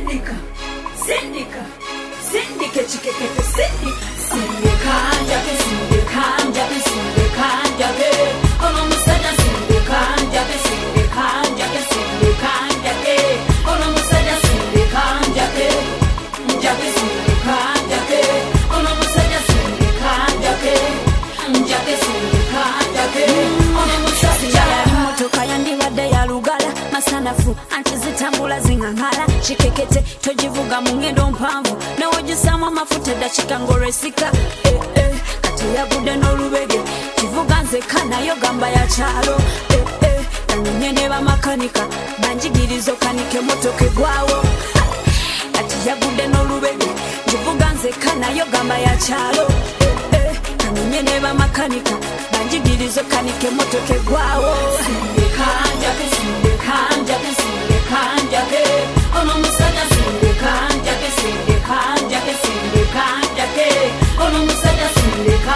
Sindika, Sindika, Sindika, Chikete, Sindika, Sindika, Jackie, Sindika, Jackie, Sindika, Jackie, oh, Musada, Sindika, Jackie, Sindika, Jackie, Sindika, Jackie, oh, Musada, Sindika, Jackie, Jackie, Sindika, Jackie, oh, Musada, Sindika, Jackie, Jackie, Sindika, Jackie, oh, Musada. Motoka yandiwadde ya lugala masanafu anti zitambula zingangala chikekete tojivuga mu ngendo mpanvu newogisamu amafuta eddakika ng'olwesika kati yagudde n'olubege kivuga nzeka nayo gamba ya kyalo nanyenye ne bamakanika banjigiriza okanike motoka egwawo kati yagudde n'olubege kivuga nzeka nayo gamba ya kyalo nanyenye ne bamakanika banjigiriza okanike motoka egwawo Jackie, Sindika, Jackie, Sindika, Jackie, oh, no, Musada, Sindika, Jackie, Sindika, Jackie, Sindika, Jackie, oh, no, Musada, Sindika,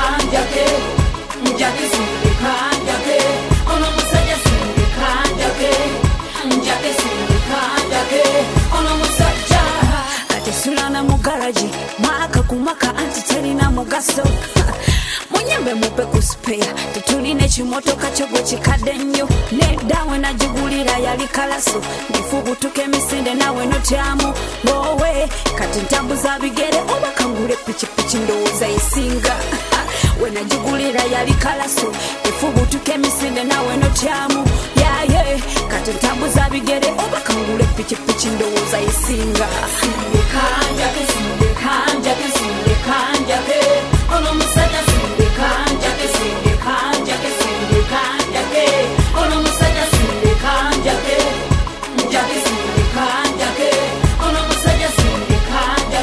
Jackie, Jackie, Sindika, Jackie, oh, no, Musada, Sindika, Jackie, Jackie, Sindika, Jackie, oh, no, Musada. Kati sulana mu garage, mwaka kumaka anti terina mugaso. Munyembe mupe ku spare tetulina ekimotoka kyo gwe kikadde nnyo neddawe najigulira yali kalaso ndifubutuka emisinde nawe notyamu wowe kati ntambuza bigere oba kangule pikipiki ndowooza esinga we najigulira yali kalaso ndifubutuka emisinde nawe notyamu yaye kati ntambuza bigere oba kangule pikipiki ndowooza esinga Sindika, Jackie, Sindika, Jackie, Sindika, Jackie, ono musajja Sindika, Jackie, Sindika, Jackie, Sindika, Jackie, ono musajja Sindika, Jackie, Jackie, Sindika, Jackie, ono musajja Sindika,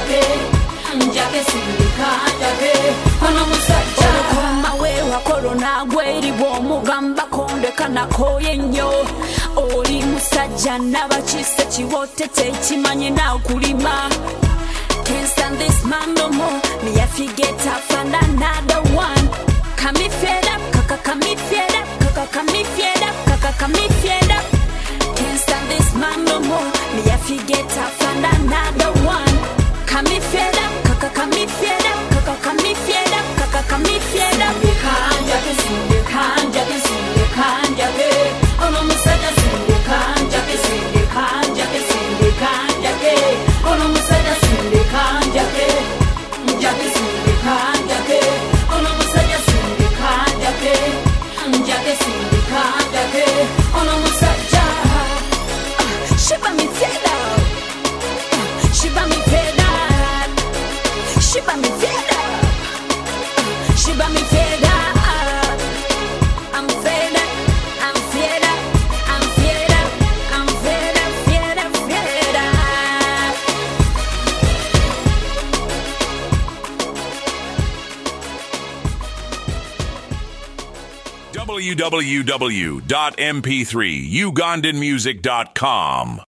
Jackie, Jackie, Sindika, Jackie, ono musajja okoma weewa korona gweri bw'omugamba kondeka nakoye nnyo oli musajja nabakise kiwote tekimanyi nakulima Can't stand this man no more. Me have to get up and another one. Come me fed up, kaka come me fed up, kaka come me fed up, kaka come me fed up. Can't stand this man no more. Me have to get up and another one. Come me fed up, kaka come me fed up, kaka come me fed up, kaka come me fed up. Jackie, Sindika, Jackie, Sindika, Jackie. Oh no, Musada, Sindika, Jackie, Sindika, Jackie, Sindika, Jackie. Oh no, Musada, Sindika, Jackie, Jackie, Sindika, Jackie. Oh no, Musada, Sindika, Jackie, Jackie, Sindika, Jackie. Oh no, Musada. Shiba me feda, Shiba me feda, Shiba me feda, Shiba me feda. I'm fed up, I'm fed up, I'm fed up, I'm fed up, fed up, fed up. www.mp3ugandanmusic.com